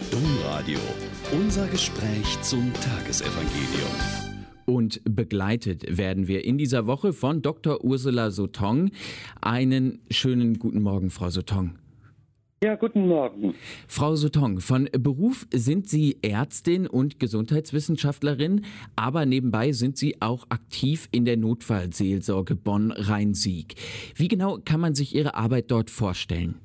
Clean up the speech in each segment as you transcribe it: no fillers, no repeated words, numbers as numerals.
Domradio. Unser Gespräch zum Tagesevangelium. Und begleitet werden wir in dieser Woche von Dr. Ursula Sotong. Einen schönen guten Morgen, Frau Sotong. Ja, guten Morgen. Frau Sotong, von Beruf sind Sie Ärztin und Gesundheitswissenschaftlerin, aber nebenbei sind Sie auch aktiv in der Notfallseelsorge Bonn-Rhein-Sieg. Wie genau kann man sich Ihre Arbeit dort vorstellen?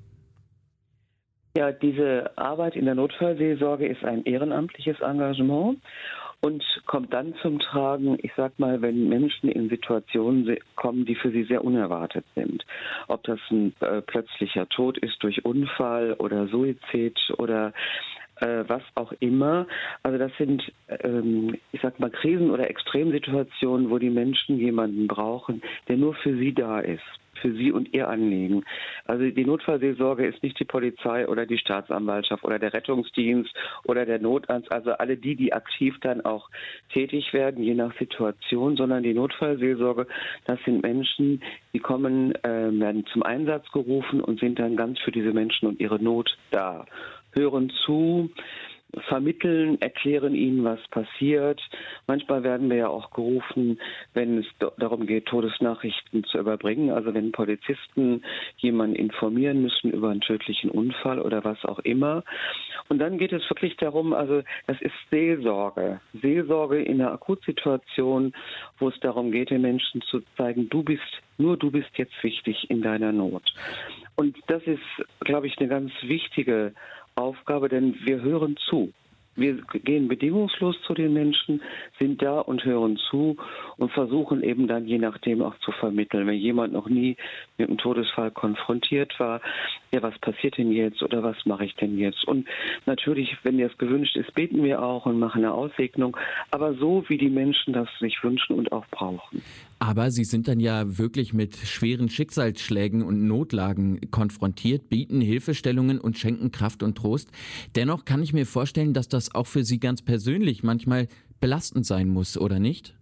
Ja, diese Arbeit in der Notfallseelsorge ist ein ehrenamtliches Engagement und kommt dann zum Tragen, ich sag mal, wenn Menschen in Situationen kommen, die für sie sehr unerwartet sind. Ob das ein plötzlicher Tod ist durch Unfall oder Suizid oder was auch immer. Also das sind, ich sag mal, Krisen- oder Extremsituationen, wo die Menschen jemanden brauchen, der nur für sie da ist. Für sie und ihr Anliegen. Also die Notfallseelsorge ist nicht die Polizei oder die Staatsanwaltschaft oder der Rettungsdienst oder der Notarzt, also alle die aktiv dann auch tätig werden, je nach Situation, sondern die Notfallseelsorge, das sind Menschen, die kommen, werden zum Einsatz gerufen und sind dann ganz für diese Menschen und ihre Not da. Hören zu, vermitteln, erklären ihnen, was passiert. Manchmal werden wir ja auch gerufen, wenn es darum geht, Todesnachrichten zu überbringen. Also wenn Polizisten jemanden informieren müssen über einen tödlichen Unfall oder was auch immer. Und dann geht es wirklich darum, also das ist Seelsorge. Seelsorge in einer Akutsituation, wo es darum geht, den Menschen zu zeigen, du bist jetzt wichtig in deiner Not. Und das ist, glaube ich, eine ganz wichtige Aufgabe, denn wir hören zu. Wir gehen bedingungslos zu den Menschen, sind da und hören zu und versuchen eben dann je nachdem auch zu vermitteln. Wenn jemand noch nie mit einem Todesfall konfrontiert war, ja, was passiert denn jetzt oder was mache ich denn jetzt? Und natürlich, wenn das gewünscht ist, beten wir auch und machen eine Aussegnung, aber so, wie die Menschen das sich wünschen und auch brauchen. Aber Sie sind dann ja wirklich mit schweren Schicksalsschlägen und Notlagen konfrontiert, bieten Hilfestellungen und schenken Kraft und Trost. Dennoch kann ich mir vorstellen, dass das auch für Sie ganz persönlich manchmal belastend sein muss, oder nicht?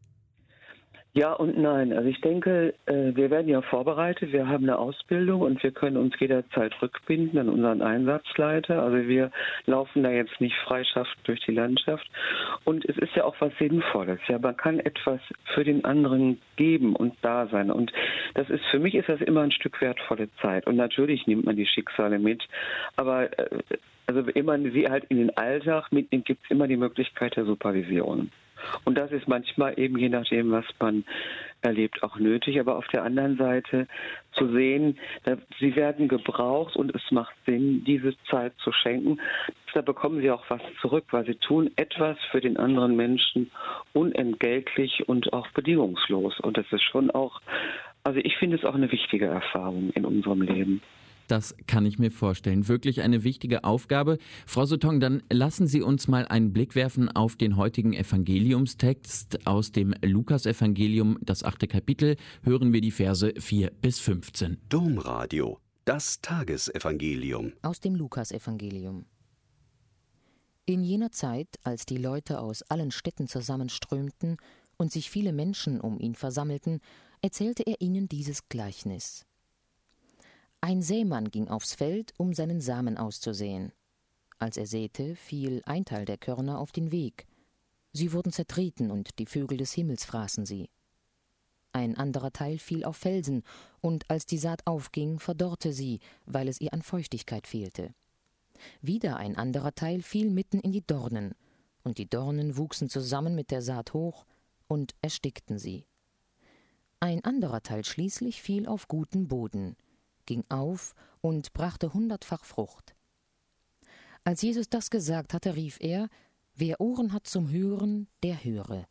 Ja und nein. Also ich denke, wir werden ja vorbereitet, wir haben eine Ausbildung und wir können uns jederzeit rückbinden an unseren Einsatzleiter. Also wir laufen da jetzt nicht freischaffend durch die Landschaft. Und es ist ja auch was Sinnvolles. Ja, man kann etwas für den anderen geben und da sein. Und für mich ist das immer ein Stück wertvolle Zeit. Und natürlich nimmt man die Schicksale mit. Aber also immer sie halt in den Alltag mitnimmt, gibt es immer die Möglichkeit der Supervision. Und das ist manchmal eben, je nachdem, was man erlebt, auch nötig. Aber auf der anderen Seite zu sehen, sie werden gebraucht und es macht Sinn, diese Zeit zu schenken. Da bekommen sie auch was zurück, weil sie tun etwas für den anderen Menschen unentgeltlich und auch bedingungslos. Und das ist schon auch, also ich finde es auch eine wichtige Erfahrung in unserem Leben. Das kann ich mir vorstellen. Wirklich eine wichtige Aufgabe. Frau Sotong, dann lassen Sie uns mal einen Blick werfen auf den heutigen Evangeliumstext aus dem Lukas-Evangelium, das 8. Kapitel. Hören wir die Verse 4 bis 15. Domradio, das Tagesevangelium. Aus dem Lukas-Evangelium. In jener Zeit, als die Leute aus allen Städten zusammenströmten und sich viele Menschen um ihn versammelten, erzählte er ihnen dieses Gleichnis. Ein Sämann ging aufs Feld, um seinen Samen auszusäen. Als er säte, fiel ein Teil der Körner auf den Weg. Sie wurden zertreten und die Vögel des Himmels fraßen sie. Ein anderer Teil fiel auf Felsen, und als die Saat aufging, verdorrte sie, weil es ihr an Feuchtigkeit fehlte. Wieder ein anderer Teil fiel mitten in die Dornen, und die Dornen wuchsen zusammen mit der Saat hoch und erstickten sie. Ein anderer Teil schließlich fiel auf guten Boden, ging auf und brachte 100-fach Frucht. Als Jesus das gesagt hatte, rief er: Wer Ohren hat zum Hören, der höre.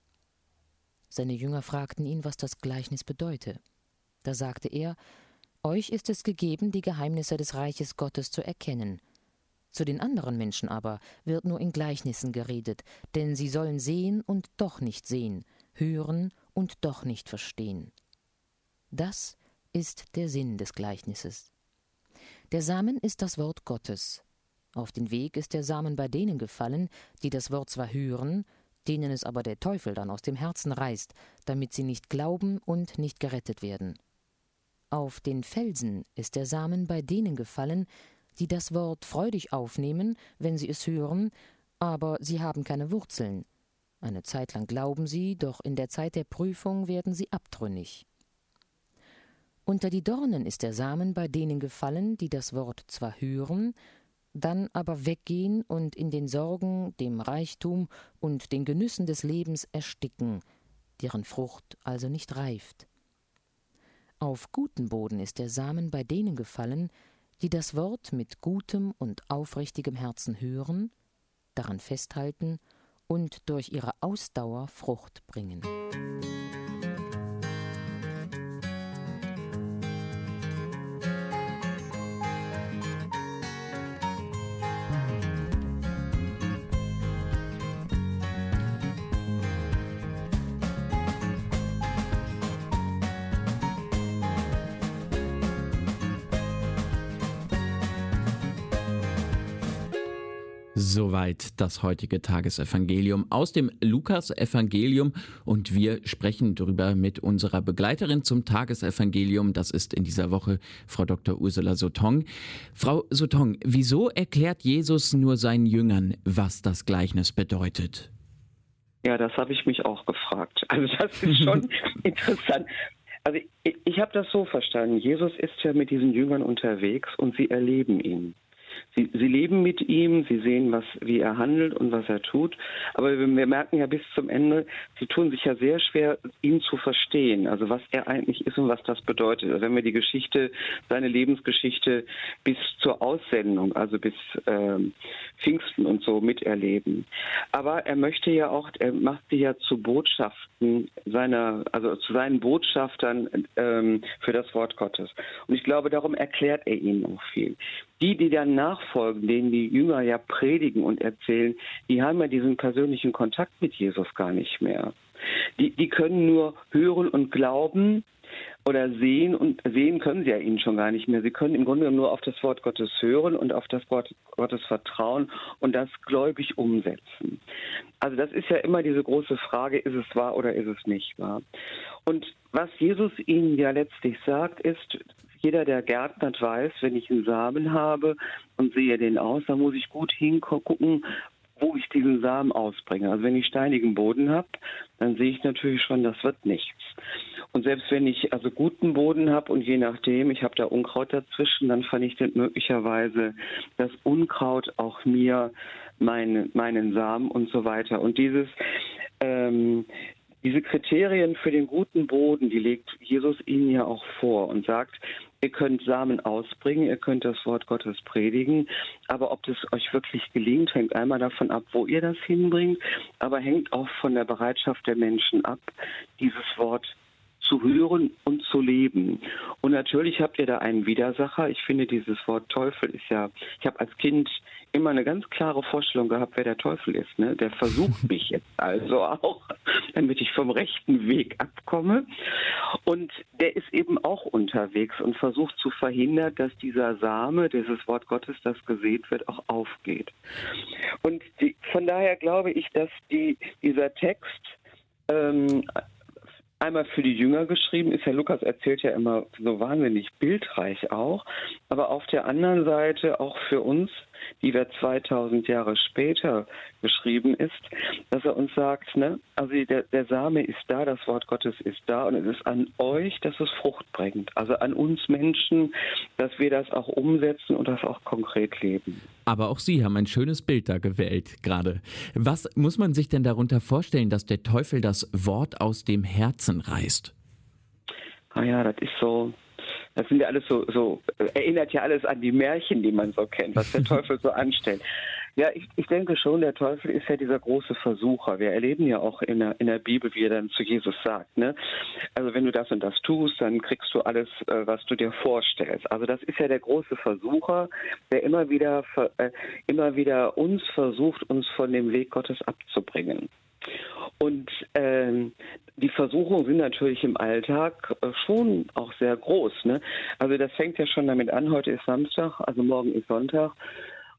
Seine Jünger fragten ihn, was das Gleichnis bedeute. Da sagte er: Euch ist es gegeben, die Geheimnisse des Reiches Gottes zu erkennen. Zu den anderen Menschen aber wird nur in Gleichnissen geredet, denn sie sollen sehen und doch nicht sehen, hören und doch nicht verstehen. Das ist der Sinn des Gleichnisses. Der Samen ist das Wort Gottes. Auf den Weg ist der Samen bei denen gefallen, die das Wort zwar hören, denen es aber der Teufel dann aus dem Herzen reißt, damit sie nicht glauben und nicht gerettet werden. Auf den Felsen ist der Samen bei denen gefallen, die das Wort freudig aufnehmen, wenn sie es hören, aber sie haben keine Wurzeln. Eine Zeit lang glauben sie, doch in der Zeit der Prüfung werden sie abtrünnig. Unter die Dornen ist der Samen bei denen gefallen, die das Wort zwar hören, dann aber weggehen und in den Sorgen, dem Reichtum und den Genüssen des Lebens ersticken, deren Frucht also nicht reift. Auf guten Boden ist der Samen bei denen gefallen, die das Wort mit gutem und aufrichtigem Herzen hören, daran festhalten und durch ihre Ausdauer Frucht bringen. Soweit das heutige Tagesevangelium aus dem Lukas-Evangelium, und wir sprechen darüber mit unserer Begleiterin zum Tagesevangelium. Das ist in dieser Woche Frau Dr. Ursula Sotong. Frau Sotong, wieso erklärt Jesus nur seinen Jüngern, was das Gleichnis bedeutet? Ja, das habe ich mich auch gefragt. Also das ist schon interessant. Also ich habe das so verstanden. Jesus ist ja mit diesen Jüngern unterwegs und sie erleben ihn. Sie leben mit ihm, sie sehen, wie er handelt und was er tut. Aber wir merken ja bis zum Ende, sie tun sich ja sehr schwer, ihn zu verstehen. Also was er eigentlich ist und was das bedeutet. Also wenn wir die Geschichte, seine Lebensgeschichte bis zur Aussendung, also bis Pfingsten und so miterleben. Aber er macht sie ja zu Botschaften zu seinen Botschaftern für das Wort Gottes. Und ich glaube, darum erklärt er ihnen auch viel. Die dann nachfolgen, denen die Jünger ja predigen und erzählen, die haben ja diesen persönlichen Kontakt mit Jesus gar nicht mehr. Die können nur hören und glauben oder sehen, und sehen können sie ja ihnen schon gar nicht mehr. Sie können im Grunde nur auf das Wort Gottes hören und auf das Wort Gottes vertrauen und das gläubig umsetzen. Also das ist ja immer diese große Frage, ist es wahr oder ist es nicht wahr? Und was Jesus ihnen ja letztlich sagt, ist, jeder, der gärtnert, weiß, wenn ich einen Samen habe und sehe den aus, dann muss ich gut hingucken, wo ich diesen Samen ausbringe. Also wenn ich steinigen Boden habe, dann sehe ich natürlich schon, das wird nichts. Und selbst wenn ich also guten Boden habe und je nachdem, ich habe da Unkraut dazwischen, dann vernichtet möglicherweise das Unkraut auch mir meinen Samen und so weiter. Und diese Kriterien für den guten Boden, die legt Jesus ihnen ja auch vor und sagt, ihr könnt Samen ausbringen, ihr könnt das Wort Gottes predigen, aber ob das euch wirklich gelingt, hängt einmal davon ab, wo ihr das hinbringt, aber hängt auch von der Bereitschaft der Menschen ab, dieses Wort zu hören und zu leben. Und natürlich habt ihr da einen Widersacher. Ich finde, dieses Wort Teufel ist ja, ich habe als Kind immer eine ganz klare Vorstellung gehabt, wer der Teufel ist. Ne? Der versucht mich jetzt also auch, damit ich vom rechten Weg abkomme. Und der ist eben auch unterwegs und versucht zu verhindern, dass dieser Same, dieses Wort Gottes, das gesät wird, auch aufgeht. Und von daher glaube ich, dass dieser Text einmal für die Jünger geschrieben ist. Herr Lukas erzählt ja immer so wahnsinnig bildreich auch, aber auf der anderen Seite auch für uns, die wir 2000 Jahre später geschrieben ist, dass er uns sagt, ne, also der Same ist da, das Wort Gottes ist da und es ist an euch, dass es Frucht bringt. Also an uns Menschen, dass wir das auch umsetzen und das auch konkret leben. Aber auch Sie haben ein schönes Bild da gewählt gerade. Was muss man sich denn darunter vorstellen, dass der Teufel das Wort aus dem Herzen reißt? Ah ja, das ist so. Das sind ja alles erinnert ja alles an die Märchen, die man so kennt, was der Teufel so anstellt. Ja, ich denke schon, der Teufel ist ja dieser große Versucher. Wir erleben ja auch in der Bibel, wie er dann zu Jesus sagt, ne? Also wenn du das und das tust, dann kriegst du alles, was du dir vorstellst. Also das ist ja der große Versucher, der immer wieder uns versucht, uns von dem Weg Gottes abzubringen. Und die Versuchungen sind natürlich im Alltag schon auch sehr groß. Ne? Also das fängt ja schon damit an, heute ist Samstag, also morgen ist Sonntag.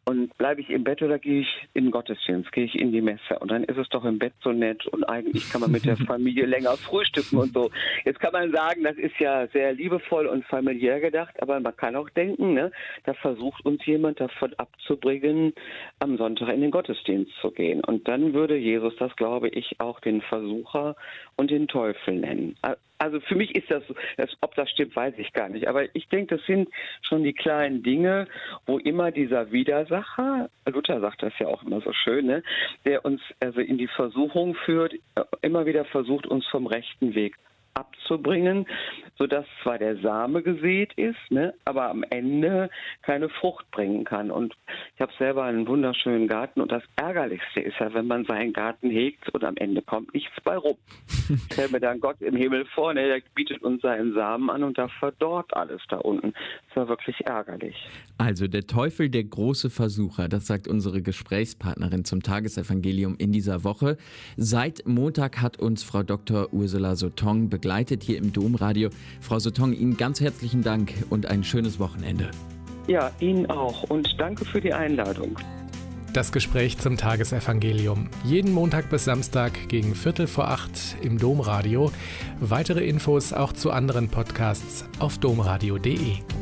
Und bleibe ich im Bett oder gehe ich in den Gottesdienst, gehe ich in die Messe? Und dann ist es doch im Bett so nett und eigentlich kann man mit der Familie länger frühstücken und so. Jetzt kann man sagen, das ist ja sehr liebevoll und familiär gedacht, aber man kann auch denken, ne, da versucht uns jemand davon abzubringen, am Sonntag in den Gottesdienst zu gehen. Und dann würde Jesus das, glaube ich, auch den Versucher und den Teufel nennen. Also für mich ist das, ob das stimmt, weiß ich gar nicht. Aber ich denke, das sind schon die kleinen Dinge, wo immer dieser Widersacher, Luther sagt das ja auch immer so schön, ne, der uns also in die Versuchung führt, immer wieder versucht, uns vom rechten Weg abzubringen, sodass zwar der Same gesät ist, ne, aber am Ende keine Frucht bringen kann. Und ich habe selber einen wunderschönen Garten und das Ärgerlichste ist ja, wenn man seinen Garten hegt und am Ende kommt nichts bei rum. Ich stelle mir dann Gott im Himmel vor, ne, der bietet uns seinen Samen an und da verdorrt alles da unten. Das war wirklich ärgerlich. Also der Teufel, der große Versucher, das sagt unsere Gesprächspartnerin zum Tagesevangelium in dieser Woche. Seit Montag hat uns Frau Dr. Ursula Sotong begleitet hier im Domradio. Frau Sotong, Ihnen ganz herzlichen Dank und ein schönes Wochenende. Ja, Ihnen auch und danke für die Einladung. Das Gespräch zum Tagesevangelium. Jeden Montag bis Samstag gegen 7:45 im Domradio. Weitere Infos auch zu anderen Podcasts auf domradio.de.